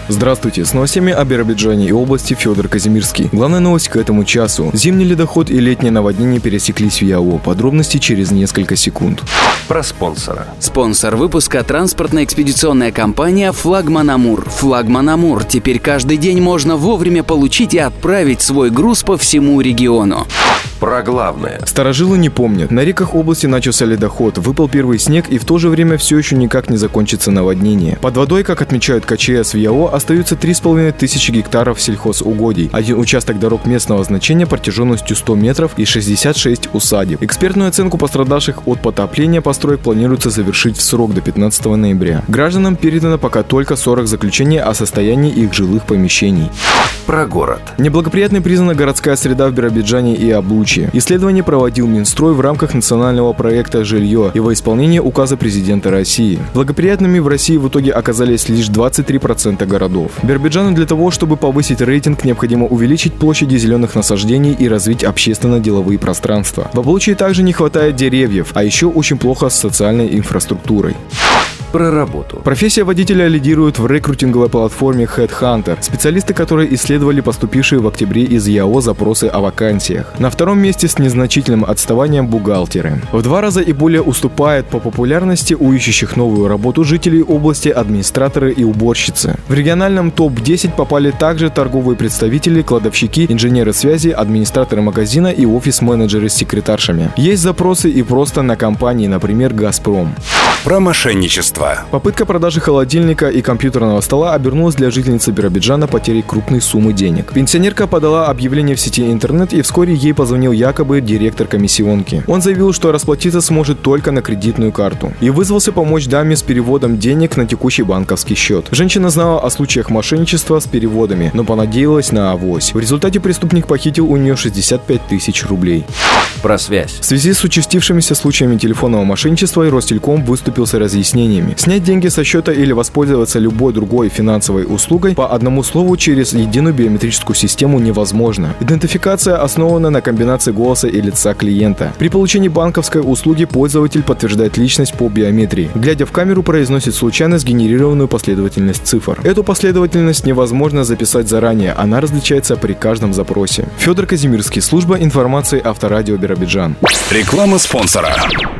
Здравствуйте, с новостями о Биробиджане и области Федор Казимирский. Главная новость к этому часу. Зимний ледоход и летнее наводнение пересеклись в ЯО. Подробности через несколько секунд. Про спонсора. Спонсор выпуска – транспортно-экспедиционная компания «Флагман Амур». «Флагман Амур» теперь каждый день можно вовремя получить и отправить свой груз по всему региону. Про главное. Старожилы не помнят. На реках области начался ледоход, выпал первый снег, и в то же время все еще никак не закончится наводнение. Под водой, как отмечают КЧС в ЯО, остаются 3500 гектаров сельхозугодий, один участок дорог местного значения протяженностью 100 метров и 66 усадеб. Экспертную оценку пострадавших от потопления построек планируется завершить в срок до 15 ноября. Гражданам передано пока только 40 заключений о состоянии их жилых помещений. Про город. Неблагоприятной признана городская среда в Биробиджане и Облучье. Исследование проводил Минстрой в рамках национального проекта «Жилье» и во исполнение указа президента России. Благоприятными в России в итоге оказались лишь 23% городов. Биробиджану для того, чтобы повысить рейтинг, необходимо увеличить площади зеленых насаждений и развить общественно-деловые пространства. В Облучье также не хватает деревьев, а еще очень плохо с социальной инфраструктурой. Про работу. Профессия водителя лидирует в рекрутинговой платформе HeadHunter, специалисты, которые исследовали поступившие в октябре из ЯО запросы о вакансиях. На втором месте с незначительным отставанием бухгалтеры. В 2 раза и более уступает по популярности у ищущих новую работу жителей области администраторы и уборщицы. В региональном топ-10 попали также торговые представители, кладовщики, инженеры связи, администраторы магазина и офис-менеджеры с секретаршами. Есть запросы и просто на компании, например, «Газпром». Про мошенничество. Попытка продажи холодильника и компьютерного стола обернулась для жительницы Биробиджана потерей крупной суммы денег. Пенсионерка подала объявление в сети интернет, и вскоре ей позвонил якобы директор комиссионки. Он заявил, что расплатиться сможет только на кредитную карту, и вызвался помочь даме с переводом денег на текущий банковский счет. Женщина знала о случаях мошенничества с переводами, но понадеялась на авось. В результате преступник похитил у нее 65 тысяч рублей. Про связь. В связи с участившимися случаями телефонного мошенничества Ростелеком выступил с разъяснениями. Снять деньги со счета или воспользоваться любой другой финансовой услугой по одному слову через единую биометрическую систему невозможно. Идентификация основана на комбинации голоса и лица клиента. При получении банковской услуги пользователь подтверждает личность по биометрии. Глядя в камеру, произносит случайно сгенерированную последовательность цифр. Эту последовательность невозможно записать заранее, она различается при каждом запросе. Федор Казимирский, служба информации Авторадио Биробиджан. Реклама спонсора.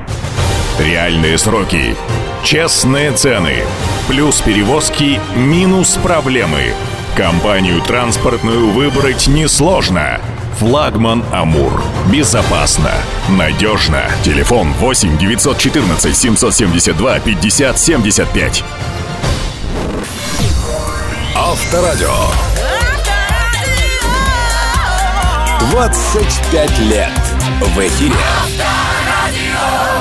Реальные сроки. Честные цены. Плюс перевозки, минус проблемы. Компанию транспортную выбрать несложно. «Флагман Амур». Безопасно. Надежно. Телефон 8 914 772 50 75. Авторадио. 25 лет в эфире.